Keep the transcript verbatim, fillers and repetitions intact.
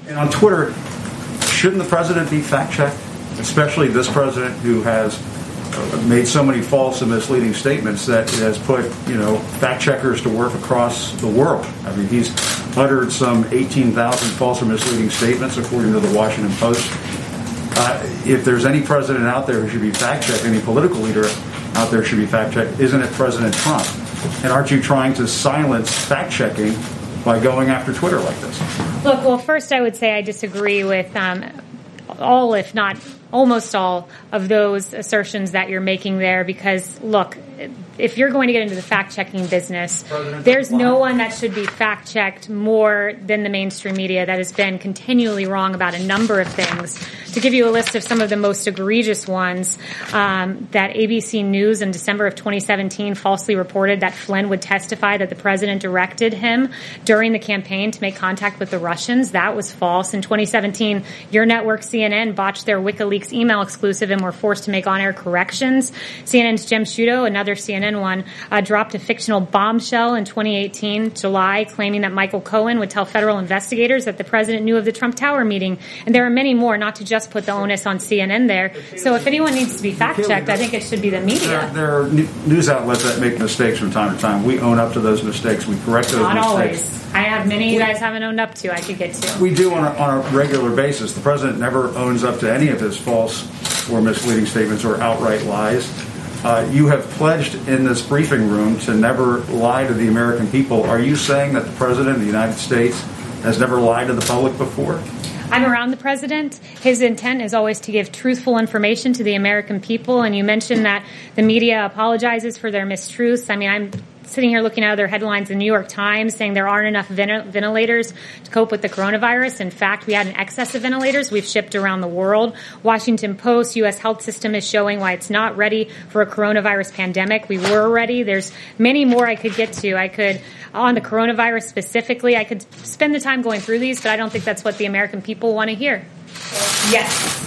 And on Twitter, shouldn't the president be fact-checked? Especially this president who has made so many false and misleading statements that it has put, you know, fact-checkers to work across the world. I mean, he's uttered some eighteen thousand false or misleading statements, according to the Washington Post. Uh, if there's any president out there who should be fact-checked, any political leader out there should be fact-checked, isn't it President Trump? And aren't you trying to silence fact-checking by going after Twitter like this? Look, well, first I would say I disagree with um, all, if not almost all, of those assertions that you're making there because, look, if you're going to get into the fact-checking business, there's no one that should be fact-checked more than the mainstream media that has been continually wrong about a number of things. To give you a list of some of the most egregious ones, um, that A B C News in December of twenty seventeen falsely reported that Flynn would testify that the president directed him during the campaign to make contact with the Russians. That was false. In twenty seventeen, your network C N N botched their WikiLeaks email exclusive and were forced to make on-air corrections. C N N's Jim Sciutto, another C N N one, uh, dropped a fictional bombshell in twenty eighteen, July, claiming that Michael Cohen would tell federal investigators that the president knew of the Trump Tower meeting. And there are many more, not to just put the onus on C N N there. So if anyone needs to be fact-checked, I think it should be the media. There, there are news outlets that make mistakes from time to time. We own up to those mistakes. We correct those not mistakes. Always. I have many you guys haven't owned up to I could get to. We do on a, on a regular basis. The president never owns up to any of his false or misleading statements or outright lies. Uh, you have pledged in this briefing room to never lie to the American people. Are you saying that the president of the United States has never lied to the public before? I'm around the president. His intent is always to give truthful information to the American people. And you mentioned that the media apologizes for their mistruths. I mean, I'm sitting here looking at other headlines in the New York Times saying there aren't enough ventilators to cope with the coronavirus. In fact, we had an excess of ventilators we've shipped around the world. Washington Post, U S health system is showing why it's not ready for a coronavirus pandemic. We were ready. There's many more I could get to. I could, on the coronavirus specifically, I could spend the time going through these, but I don't think that's what the American people want to hear. Yes.